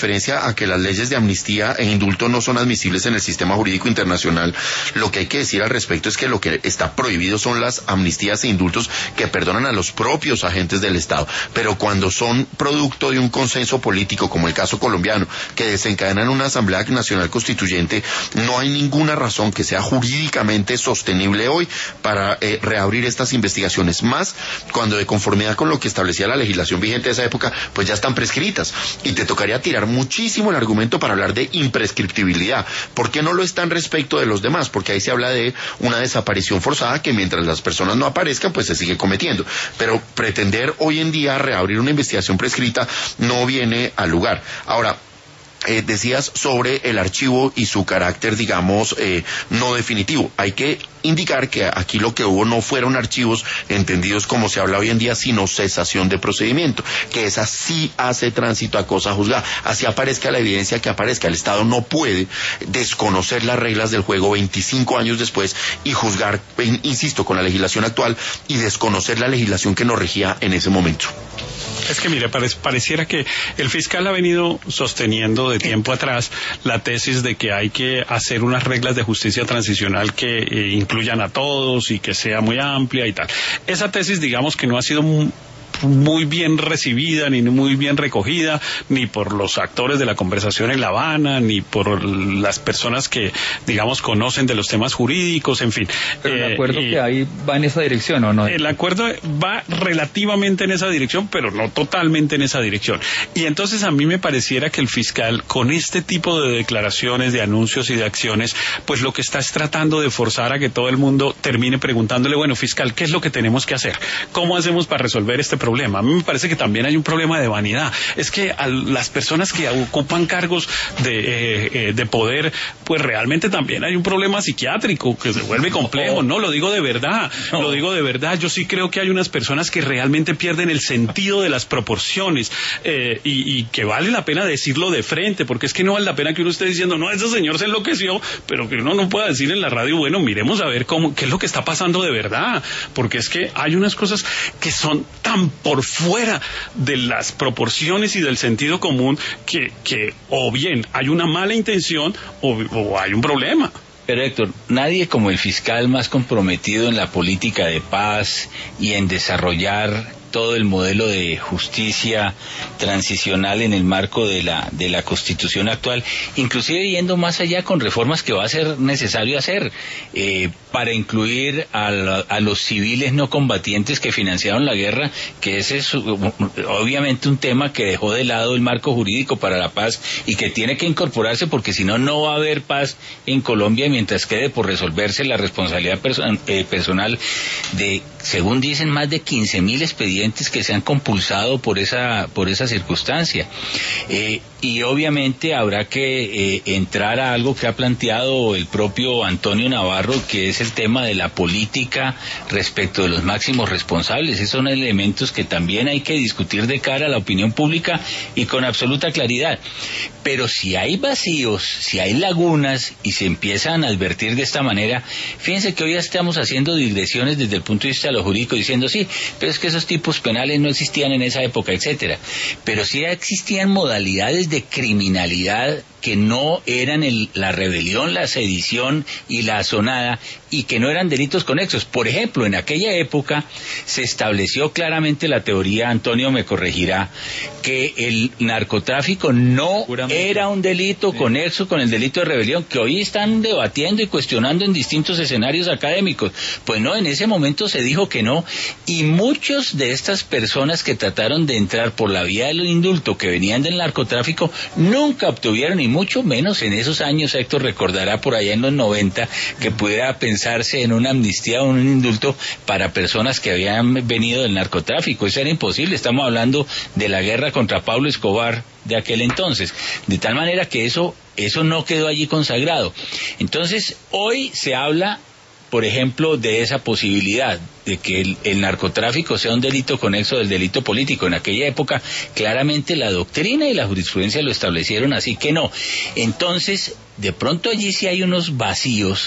referencia a que las leyes de amnistía e indulto no son admisibles en el sistema jurídico internacional, lo que hay que decir al respecto es que lo que está prohibido son las amnistías e indultos que perdonan a los propios agentes del Estado, pero cuando son producto de un consenso político, como el caso colombiano, que desencadenan una Asamblea Nacional Constituyente, no hay ninguna razón que sea jurídicamente sostenible hoy para eh, reabrir estas investigaciones, más cuando de conformidad con lo que establecía la legislación vigente de esa época, pues ya están prescritas, y te tocaría tirar muchísimo el argumento para hablar de imprescriptibilidad. ¿Por qué no lo están respecto de los demás? Porque ahí se habla de una desaparición forzada que mientras las personas no aparezcan, pues se sigue cometiendo, pero pretender hoy en día reabrir una investigación prescrita no viene al lugar. Ahora, Eh, decías sobre el archivo y su carácter, digamos, eh, no definitivo. Hay que indicar que aquí lo que hubo no fueron archivos entendidos como se habla hoy en día, sino cesación de procedimiento, que esa sí hace tránsito a cosa juzgada. Así aparezca la evidencia que aparezca, el Estado no puede desconocer las reglas del juego veinticinco años después y juzgar, insisto, con la legislación actual y desconocer la legislación que nos regía en ese momento. Es que mire, pare, pareciera que el fiscal ha venido sosteniendo de tiempo atrás la tesis de que hay que hacer unas reglas de justicia transicional que eh, incluyan a todos y que sea muy amplia y tal. Esa tesis, digamos que no ha sido muy, muy bien recibida, ni muy bien recogida, ni por los actores de la conversación en La Habana, ni por las personas que, digamos, conocen de los temas jurídicos, en fin. Pero el eh, acuerdo y, que hay va en esa dirección, ¿o no? El acuerdo va relativamente en esa dirección, pero no totalmente en esa dirección. Y entonces a mí me pareciera que el fiscal, con este tipo de declaraciones, de anuncios y de acciones, pues lo que está es tratando de forzar a que todo el mundo termine preguntándole, bueno, fiscal, ¿qué es lo que tenemos que hacer? ¿Cómo hacemos para resolver este problema? A mí me parece que también hay un problema de vanidad. Es que a las personas que ocupan cargos de, eh, eh, de poder, pues realmente también hay un problema psiquiátrico que se vuelve complejo. No, lo digo de verdad, no. lo digo de verdad. Yo sí creo que hay unas personas que realmente pierden el sentido de las proporciones eh, y, y que vale la pena decirlo de frente, porque es que no vale la pena que uno esté diciendo, no, ese señor se enloqueció, pero que uno no pueda decir en la radio, bueno, miremos a ver cómo, qué es lo que está pasando de verdad, porque es que hay unas cosas que son tan por fuera de las proporciones y del sentido común que, que o bien hay una mala intención o, o hay un problema. Pero Héctor, nadie como el fiscal más comprometido en la política de paz y en desarrollar todo el modelo de justicia transicional en el marco de la de la Constitución actual, inclusive yendo más allá con reformas que va a ser necesario hacer eh, para incluir a, la, a los civiles no combatientes que financiaron la guerra, que ese es obviamente un tema que dejó de lado el marco jurídico para la paz y que tiene que incorporarse, porque si no, no va a haber paz en Colombia mientras quede por resolverse la responsabilidad perso- eh, personal de, según dicen, más de quince mil expedientes que se han compulsado por esa por esa circunstancia. Eh, y obviamente habrá que eh, entrar a algo que ha planteado el propio Antonio Navarro, que es el tema de la política respecto de los máximos responsables. Esos son elementos que también hay que discutir de cara a la opinión pública y con absoluta claridad. Pero si hay vacíos, si hay lagunas y se empiezan a advertir de esta manera, fíjense que hoy ya estamos haciendo digresiones desde el punto de vista de lo jurídico, diciendo sí, pero es que esos tipos penales no existían en esa época, etcétera. Pero sí existían modalidades de criminalidad que no eran el, la rebelión, la sedición y la asonada, y que no eran delitos conexos. Por ejemplo, en aquella época se estableció claramente la teoría, Antonio me corregirá, que el narcotráfico no era un delito conexo con el delito de rebelión, que hoy están debatiendo y cuestionando en distintos escenarios académicos. Pues no, en ese momento se dijo que no, y muchos de estas personas que trataron de entrar por la vía del indulto, que venían del narcotráfico, nunca obtuvieron, y mucho menos en esos años, Héctor recordará por allá en los noventa, que pudiera pensarse en una amnistía o un indulto para personas que habían venido del narcotráfico. Eso era imposible. Estamos hablando de la guerra contra Pablo Escobar de aquel entonces, de tal manera que eso eso no quedó allí consagrado. Entonces hoy se habla, por ejemplo, de esa posibilidad de que el, el narcotráfico sea un delito conexo del delito político. En aquella época claramente la doctrina y la jurisprudencia lo establecieron, así que no. Entonces, de pronto allí sí hay unos vacíos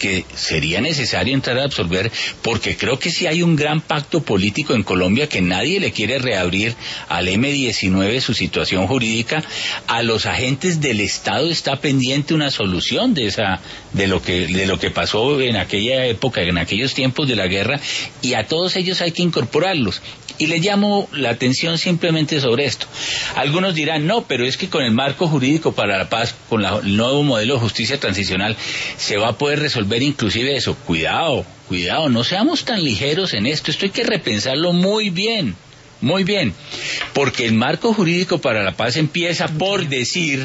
que sería necesario entrar a absorber, porque creo que sí hay un gran pacto político en Colombia, que nadie le quiere reabrir al eme diecinueve su situación jurídica. A los agentes del Estado está pendiente una solución de esa, de lo que, de lo que pasó en aquella época, en aquellos tiempos de la guerra, y a todos ellos hay que incorporarlos. Y le llamo la atención simplemente sobre esto. Algunos dirán, no, pero es que con el marco jurídico para la paz, con la, el nuevo modelo de justicia transicional, se va a poder resolver inclusive eso. Cuidado, cuidado, no seamos tan ligeros en esto. Esto hay que repensarlo muy bien, muy bien. Porque el marco jurídico para la paz empieza por decir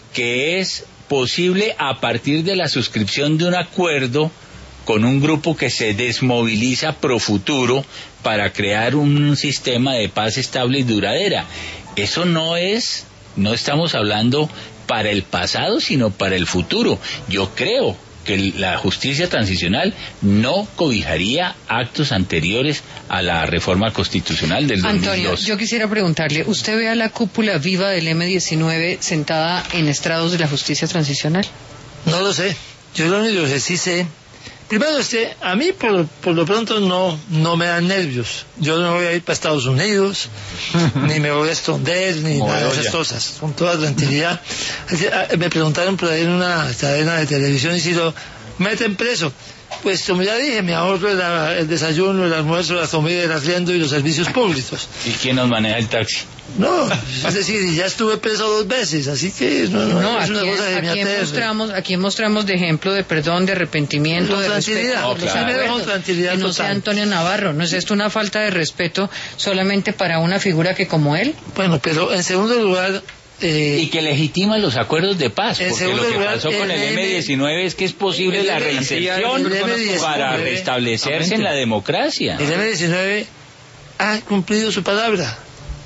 que es posible a partir de la suscripción de un acuerdo con un grupo que se desmoviliza pro futuro para crear un sistema de paz estable y duradera. Eso no es, no estamos hablando para el pasado, sino para el futuro. Yo creo que la justicia transicional no cobijaría actos anteriores a la reforma constitucional del dos mil dos. Antonio, yo quisiera preguntarle, ¿usted ve a la cúpula viva del eme diecinueve sentada en estrados de la justicia transicional? No lo sé. Yo lo único que sí sé, primero, este, a mí por, por lo pronto no, no me dan nervios. Yo no voy a ir para Estados Unidos, ni me voy a esconder, ni nada de esas cosas, con toda tranquilidad. Me preguntaron por ahí en una cadena de televisión y si lo meten preso. Pues como ya dije, me ahorro el, el desayuno, el almuerzo, la comida, el arriendo y los servicios públicos. ¿Y quién nos maneja el taxi? No, es decir, ya estuve preso dos veces, así que no, no, no es una aquí, cosa que me aquí aterra. mostramos, aquí mostramos de ejemplo de perdón, de arrepentimiento, Con de tranquilidad, respeto. no, claro. Con tranquilidad que no total. sea Antonio Navarro, ¿no es esto una falta de respeto solamente para una figura que como él? Bueno, pero en segundo lugar... Eh, y que legitima los acuerdos de paz, porque lo que lugar, pasó con el, el eme diecinueve es que es posible la reinserción para restablecerse en la democracia. El eme diecinueve ha cumplido su palabra.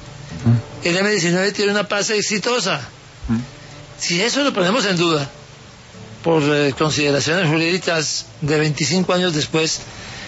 El eme diecinueve tiene una paz exitosa. Si eso lo ponemos en duda por eh, consideraciones jurídicas de veinticinco años después,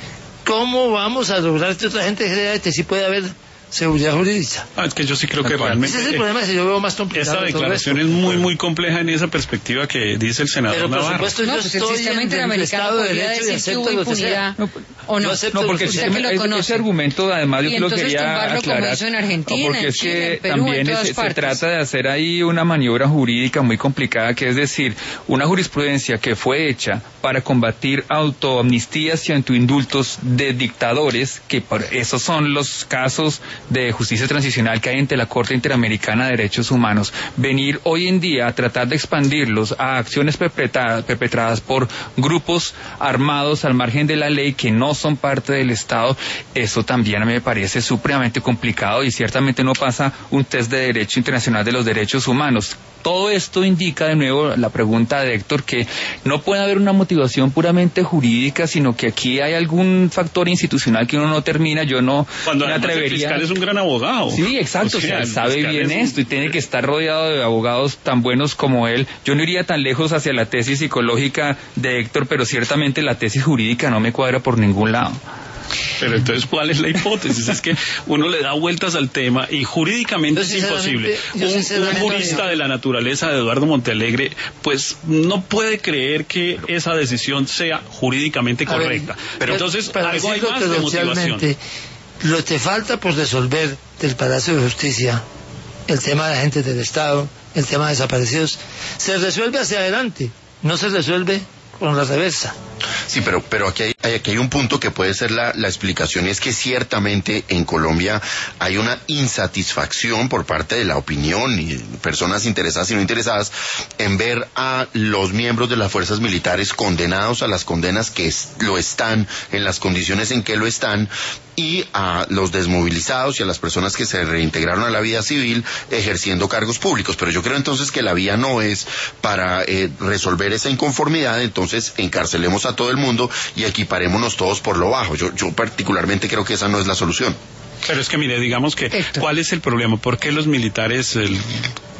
¿cómo vamos a lograr que otra gente crea que sí puede haber seguridad jurídica? Ah, es que yo sí creo que realmente... Ese es el problema que yo veo más complicado. Esta declaración es muy, muy compleja en esa perspectiva que dice el senador Pero por Navarro. supuesto, no, yo pues el estoy sistema en interamericano el podría derecho y decir que acepto hubo lo que sea. impunidad, ¿o no? Yo acepto No, porque lo que ese, sea. que lo ese, conoce. ese argumento además yo Y lo entonces quería tumbarlo como aclarar, hizo en Argentina, porque en es Chile, que en Perú, también en todas es- se partes. trata de hacer ahí una maniobra jurídica muy complicada, que es decir, una jurisprudencia que fue hecha para combatir autoamnistías y autoindultos de dictadores, que por esos son los casos de justicia transicional que hay ante la Corte Interamericana de Derechos Humanos. Venir hoy en día a tratar de expandirlos a acciones perpetradas, perpetradas por grupos armados al margen de la ley que no son parte del Estado, eso también me parece supremamente complicado y ciertamente no pasa un test de Derecho Internacional de los Derechos Humanos. Todo esto indica de nuevo la pregunta de Héctor, que no puede haber una motivación puramente jurídica, sino que aquí hay algún factor institucional que uno no termina. Yo no Cuando me además el atrevería... fiscal es un gran abogado. Sí, exacto, O o sea, sea, el sabe fiscal bien es un- esto y tiene que estar rodeado de abogados tan buenos como él. Yo no iría tan lejos hacia la tesis psicológica de Héctor, pero ciertamente la tesis jurídica no me cuadra por ningún lado. Pero entonces, ¿cuál es la hipótesis? Es que uno le da vueltas al tema y jurídicamente Yo es imposible. sinceramente- yo Un, un sinceramente jurista digo- de la naturaleza de Eduardo Montealegre, pues no puede creer que esa decisión sea jurídicamente A ver, correcta. pero entonces, para algo hay decirlo más de motivación. coloquialmente, lo que falta por resolver del Palacio de Justicia, el tema de agentes del Estado, el tema de desaparecidos, se resuelve hacia adelante, no se resuelve con la reversa. Sí, pero, pero aquí, hay, aquí hay un punto que puede ser la, la explicación, y es que ciertamente en Colombia hay una insatisfacción por parte de la opinión y personas interesadas y no interesadas en ver a los miembros de las fuerzas militares condenados a las condenas que es, lo están, en las condiciones en que lo están, y a los desmovilizados y a las personas que se reintegraron a la vida civil ejerciendo cargos públicos. Pero yo creo entonces que la vía no es para eh, resolver esa inconformidad, entonces encarcelemos a todo el mundo y equiparémonos todos por lo bajo. Yo, yo particularmente creo que esa no es la solución. Pero es que mire, digamos que, Héctor. ¿cuál es el problema? ¿Por qué los militares, el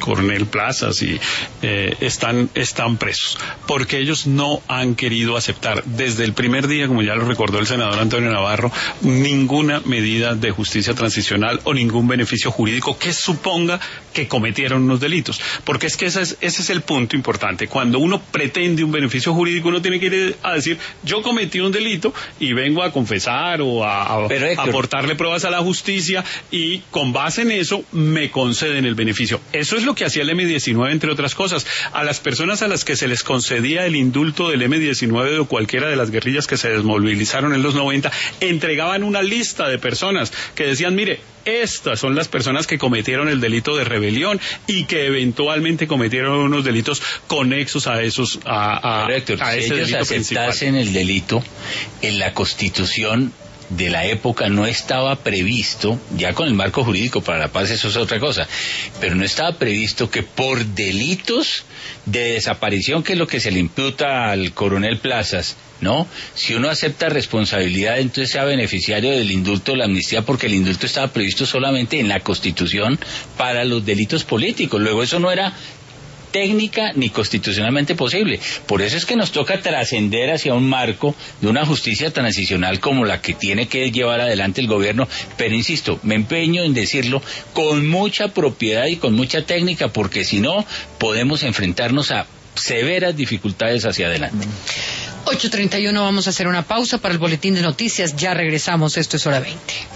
coronel Plazas y eh, están, están presos, porque ellos no han querido aceptar desde el primer día, como ya lo recordó el senador Antonio Navarro, ninguna medida de justicia transicional o ningún beneficio jurídico que suponga que cometieron unos delitos, porque es que ese es, ese es el punto importante. Cuando uno pretende un beneficio jurídico, uno tiene que ir a decir, yo cometí un delito y vengo a confesar o a, a, a aportarle pruebas a la justicia y con base en eso me conceden el beneficio. Eso es lo que hacía el eme diecinueve, entre otras cosas. A las personas a las que se les concedía el indulto del eme diecinueve o cualquiera de las guerrillas que se desmovilizaron en los noventa, entregaban una lista de personas que decían, mire, estas son las personas que cometieron el delito de rebelión y que eventualmente cometieron unos delitos conexos a esos, a, a, Correcto. a si ese ellos delito aceptasen principal. el delito, en la Constitución de la época no estaba previsto, ya con el marco jurídico para la paz eso es otra cosa, pero no estaba previsto que por delitos de desaparición, que es lo que se le imputa al coronel Plazas, ¿no? Si uno acepta responsabilidad, entonces sea beneficiario del indulto o la amnistía, porque el indulto estaba previsto solamente en la Constitución para los delitos políticos. Luego eso no era técnica ni constitucionalmente posible. Por eso es que nos toca trascender hacia un marco de una justicia transicional como la que tiene que llevar adelante el gobierno, pero insisto, me empeño en decirlo con mucha propiedad y con mucha técnica, porque si no, podemos enfrentarnos a severas dificultades hacia adelante. ocho treinta y uno, vamos a hacer una pausa para el boletín de noticias, ya regresamos, esto es Hora veinte.